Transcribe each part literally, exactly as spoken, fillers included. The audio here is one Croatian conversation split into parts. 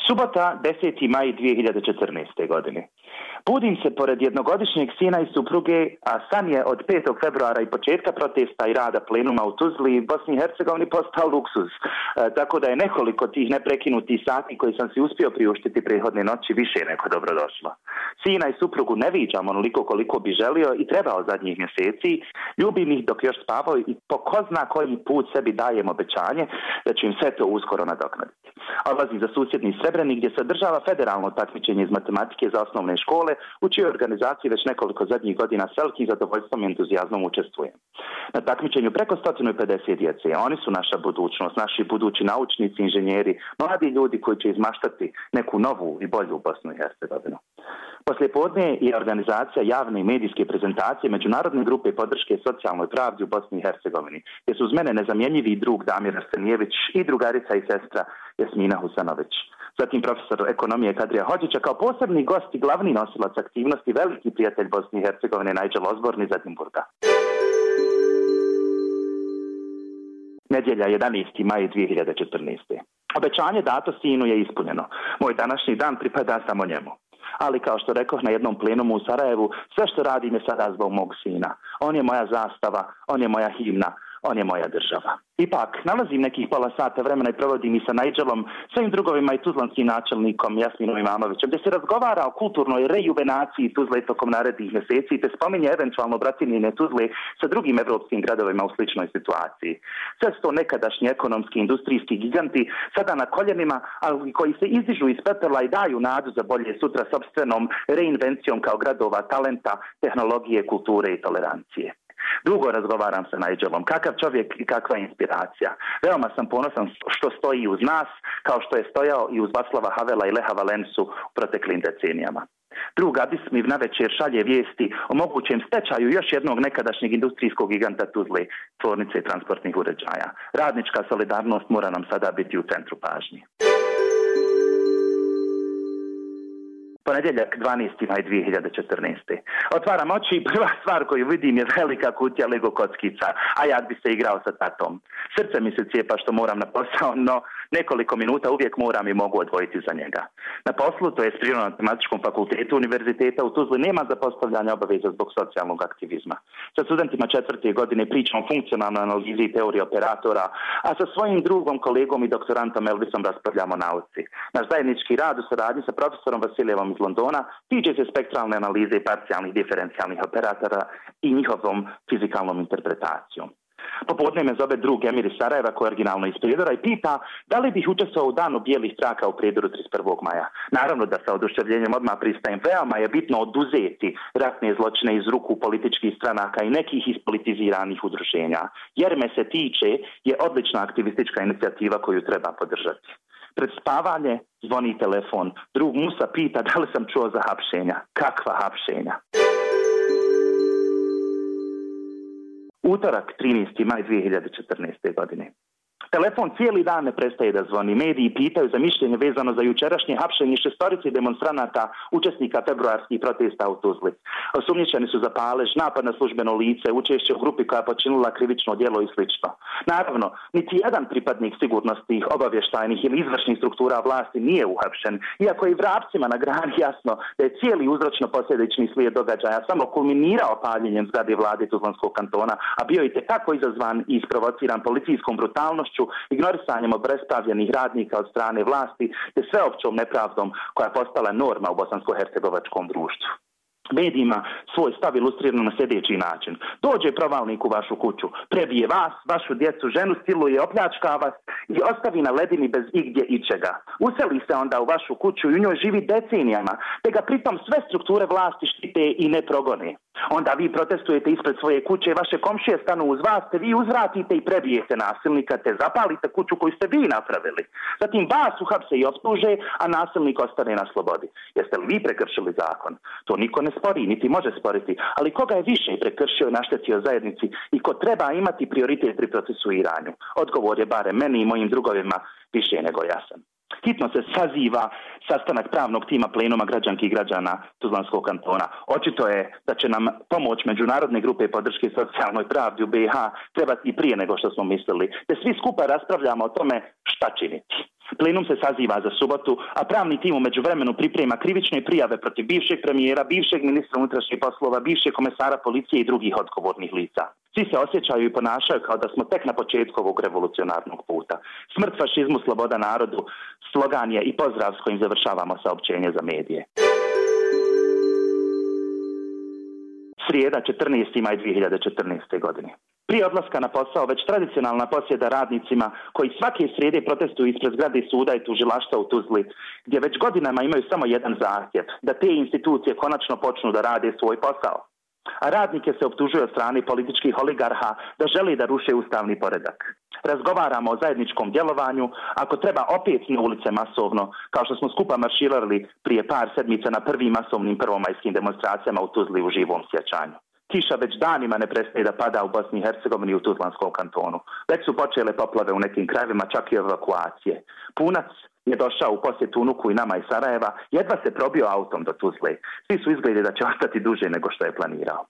Subota, deseti maj dvije hiljade četrnaeste. godine. Budim se pored jednogodišnjeg sina i supruge, a san je od petog februara i početka protesta i rada plenuma u Tuzli i Bosni i Hercegovini postao luksuz. E, tako da je nekoliko tih neprekinutih sati koji sam si uspio priuštiti prethodne noći više nego dobrodošlo. Sina i suprugu ne viđam onoliko koliko bi želio i trebao zadnjih mjeseci. Ljubim ih dok još spavaju i po ko zna koji put sebi dajem obećanje da ću im sve to uskoro nadoknaditi. Odlazi za susjedni Srebrenik gdje se održava federalno takmičenje iz matematike za osnovne škole, u čijoj organizaciji već nekoliko zadnjih godina s velikim zadovoljstvom i entuzijazmom učestvujem. Na takmičenju preko sto pedeset djece. Oni su naša budućnost, naši budući naučnici, inženjeri, mladi ljudi koji će izmaštati neku novu i bolju Bosnu i Hercegovinu. Poslijepodne je organizacija javne i medijske prezentacije Međunarodne grupe podrške socijalnoj pravdi u Bosni i Hercegovini, gdje su uz mene nezamjenjivi drug Damir Arsenijević i drugarica i sestra Jasmina Husanović. Zatim profesor ekonomije Kadrija Hodžića kao posebni gost i glavni nosilac aktivnosti, veliki prijatelj Bosne i Hercegovine Nigel Osborne iz Edinburga. Nedjelja, jedanaesti maj dvije hiljade četrnaeste. Obećanje dato sinu je ispunjeno. Moj današnji dan pripada samo njemu. Ali kao što rekoh na jednom plenumu u Sarajevu, sve što radim je sada zbog mog sina. On je moja zastava, on je moja himna, on je moja država. Ipak, nalazim nekih pola sata vremena i provodim i sa Nigelom, svojim drugovima i tuzlanskim načelnikom Jasminom Imamovićem, gdje se razgovara o kulturnoj rejuvenaciji Tuzle tokom narednih mjeseci te spominje eventualno bratimljene Tuzle sa drugim evropskim gradovima u sličnoj situaciji. Sve su to nekadašnji ekonomski industrijski giganti, sada na koljenima, ali koji se izdižu iz pepela i daju nadu za bolje sutra sopstvenom reinvencijom kao gradova talenta, tehnologije, kulture i tolerancije. Dugo razgovaram sa Nigelom. Kakav čovjek i kakva inspiracija. Veoma sam ponosan što stoji uz nas, kao što je stojao i uz Václava Havela i Leha Valensu u proteklim decenijama. Drug Adis mi navečer šalje vijesti o mogućem stečaju još jednog nekadašnjeg industrijskog giganta Tuzle, tvornice transportnih uređaja. Radnička solidarnost mora nam sada biti u centru pažnje. Ponedjeljak, dvanaesti maj dvije hiljade četrnaeste. Otvaram oči i prva stvar koju vidim je velika kutija Lego kockica, a ja bi se igrao sa tatom. Srce mi se cijepa što moram na posao, no nekoliko minuta uvijek moram i mogu odvojiti za njega. Na poslu, to je Prirodno-matematičkom fakultetu Univerziteta u Tuzli, nema zapostavljanja obaveza zbog socijalnog aktivizma. Sa studentima četvrte godine pričam o funkcionalnoj analizi i teoriji operatora, a sa svojim drugom kolegom i doktorantom Elvisom raspravljamo o nauci. Naš zajednički rad u saradnji sa profesorom Vasiljevom iz Londona tiče se spektralne analize i parcijalnih diferencijalnih operatora i njihovom fizikalnom interpretacijom. Popodne me zove drug Emir iz Sarajeva, koji je originalno iz Prijedora, i pita da li bih učestvovao u danu bijelih traka u Prijedoru trideset prvog maja. Naravno da sa oduševljenjem odmah pristajem. Veoma je bitno oduzeti ratne zločine iz ruku političkih stranaka i nekih ispolitiziranih udruženja. Jer me se tiče je odlična aktivistička inicijativa koju treba podržati. Pred spavanje zvoni telefon. Drug Musa pita da li sam čuo za hapšenja. Kakva hapšenja? Utorak, trinaesti maj dvije hiljade četrnaeste. godine. Telefon cijeli dan ne prestaje da zvoni. Mediji pitaju za mišljenje vezano za jučerašnje hapšenje šestorice demonstranata, učesnika februarskih protesta u Tuzli. Osumnjičeni su za palež, napad na službeno lice, učešće u grupi koja je počinila krivično djelo i slično. Naravno, niti jedan pripadnik sigurnosnih, obavještajnih ili izvršnih struktura vlasti nije uhapšen, iako je i vrapcima na grani jasno da je cijeli uzročno-posljedični slijed događaja samo kulminirao paljenjem zgrade vlade Tuzlanskog kantona, a bio i tekako izazvan i isprovociran policijskom brutalnošću, ignorisanjem obespravljenih radnika od strane vlasti te sveopćom nepravdom koja je postala norma u bosansko-hercegovačkom društvu. Medijima svoj stav ilustrirano na sljedeći način. Dođe provalnik u vašu kuću, prebije vas, vašu djecu, ženu stiluje, opljačka vas i ostavi na ledini bez igdje ičega. Useli se onda u vašu kuću i u njoj živi decenijama, te ga pritom sve strukture vlasti štite i ne progone. Onda vi protestujete ispred svoje kuće, vaše komšije stanu uz vas, te vi uzvratite i prebijete nasilnika, te zapalite kuću koju ste vi napravili. Zatim vas uhapse i optuže, a nasilnik ostane na slobodi. Jeste li vi prekršili zakon? To niko ne spori, niti može sporiti, ali koga je više prekršio i naštetio zajednici i ko treba imati prioritet pri procesuiranju? Odgovor je barem meni i mojim drugovima više nego jasan. Hitno se saziva sastanak pravnog tima plenuma građanki i građana Tuzlanskog kantona. Očito je da će nam pomoć međunarodne grupe podrške socijalnoj pravdi u B i H trebati i prije nego što smo mislili. Te svi skupa raspravljamo o tome šta činiti. Plenum se saziva za subotu, a pravni tim u međuvremenu priprema krivične prijave protiv bivšeg premijera, bivšeg ministra unutrašnjih poslova, bivšeg komesara policije i drugih odgovornih lica. Svi se osjećaju i ponašaju kao da smo tek na početku ovog revolucionarnog puta. Smrt fašizmu, sloboda narodu, slogan je i pozdrav s kojim završavamo saopćenje za medije. Srijeda, četrnaesti maj dvije hiljade četrnaeste. godine. Prije odlaska na posao već tradicionalna posjeda radnicima koji svake srijede protestuju ispred zgrade suda i tužilaštva u Tuzli, gdje već godinama imaju samo jedan zahtjev, da te institucije konačno počnu da rade svoj posao. A radnike se optužuje od strane političkih oligarha da želi da ruše ustavni poredak. Razgovaramo o zajedničkom djelovanju, ako treba opet na ulice masovno, kao što smo skupa marširali prije par sedmica na prvim masovnim prvomajskim demonstracijama u Tuzli u živom sjećanju. Kiša već danima ne prestaje da pada u Bosni i Hercegovini i u Tuzlanskom kantonu. Već su počele poplave u nekim krajevima, čak i evakuacije. Punac je došao u posjetu unuku i nama iz Sarajeva, jedva se probio autom do Tuzle. Svi su izgledali da će ostati duže nego što je planirao.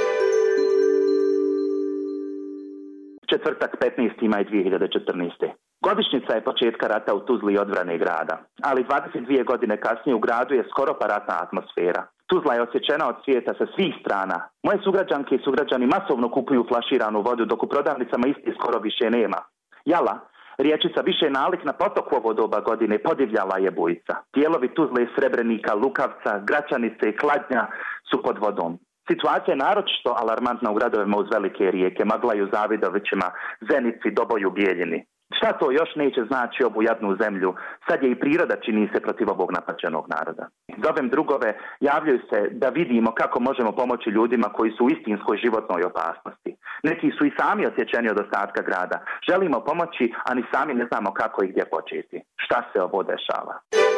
Četvrtak, petnaesti maj dvije hiljade četrnaeste. Godišnjica je početka rata u Tuzli i odbrane grada, ali dvadeset dvije godine kasnije u gradu je skoro pa ratna atmosfera. Tuzla je osjećena od svijeta sa svih strana. Moje sugrađanke i sugrađani masovno kupuju flaširanu vodu, dok u prodavnicama isti skoro više nema. Jala, riječica više nalik na potok u ovo doba godine, podivljala je bujica. Dijelovi Tuzle, Srebrenika, Lukavca, Gračanice i Kladnja su pod vodom. Situacija je naročito alarmantna u gradovima uz velike rijeke, Maglaju, Zavidovićima, Zenici, Doboju, Bijeljini. Šta to još neće znači ovu jadnu zemlju? Sad je i priroda čini se protiv ovog napaćenog naroda. Zovem drugove, javljaju se da vidimo kako možemo pomoći ljudima koji su u istinskoj životnoj opasnosti. Neki su i sami osjećeni od ostatka grada. Želimo pomoći, a ni sami ne znamo kako i gdje početi. Šta se ovo dešava?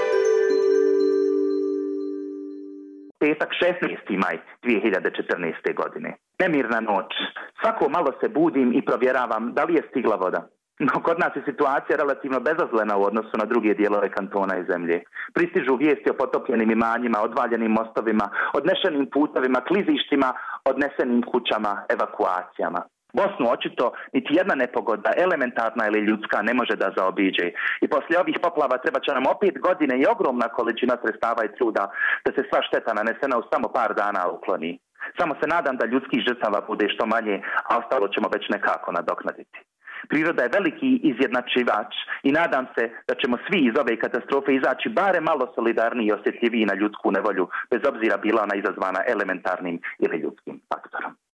Petak, šesnaesti maj dvije hiljade četrnaeste. godine. Nemirna noć. Svako malo se budim i provjeravam da li je stigla voda. No, kod nas je situacija relativno bezazlena u odnosu na druge dijelove kantona i zemlje. Pristižu vijesti o potopljenim imanjima, odvaljenim mostovima, odnešenim putovima, klizištima, odnesenim kućama, evakuacijama. Bosnu očito niti jedna nepogoda, elementarna ili ljudska, ne može da zaobiđe. I poslije ovih poplava treba će nam opet godine i ogromna količina sredstava i truda da se sva šteta nanesena u samo par dana ukloni. Samo se nadam da ljudskih žrtava bude što manje, a ostalo ćemo već nekako nadoknaditi. Priroda je veliki izjednačivač i nadam se da ćemo svi iz ove katastrofe izaći bare malo solidarniji i osjetljiviji na ljudsku nevolju, bez obzira bila ona izazvana elementarnim ili ljudskim.